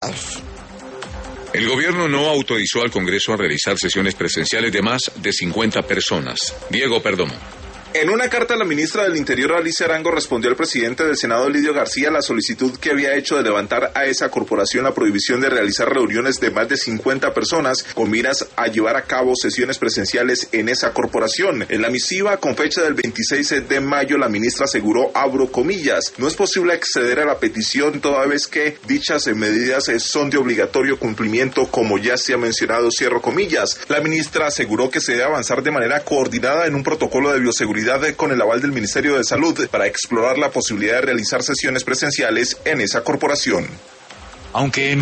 El gobierno no autorizó al Congreso a realizar sesiones presenciales de más de 50 personas. Diego Perdomo. En una carta, la ministra del Interior, Alicia Arango, respondió al presidente del Senado, Lidio García, la solicitud que había hecho de levantar a esa corporación la prohibición de realizar reuniones de más de 50 personas con miras a llevar a cabo sesiones presenciales en esa corporación. En la misiva, con fecha del 26 de mayo, la ministra aseguró, abro comillas, no es posible acceder a la petición toda vez que dichas medidas son de obligatorio cumplimiento, como ya se ha mencionado, cierro comillas. La ministra aseguró que se debe avanzar de manera coordinada en un protocolo de bioseguridad con el aval del Ministerio de Salud para explorar la posibilidad de realizar sesiones presenciales en esa corporación. Aunque en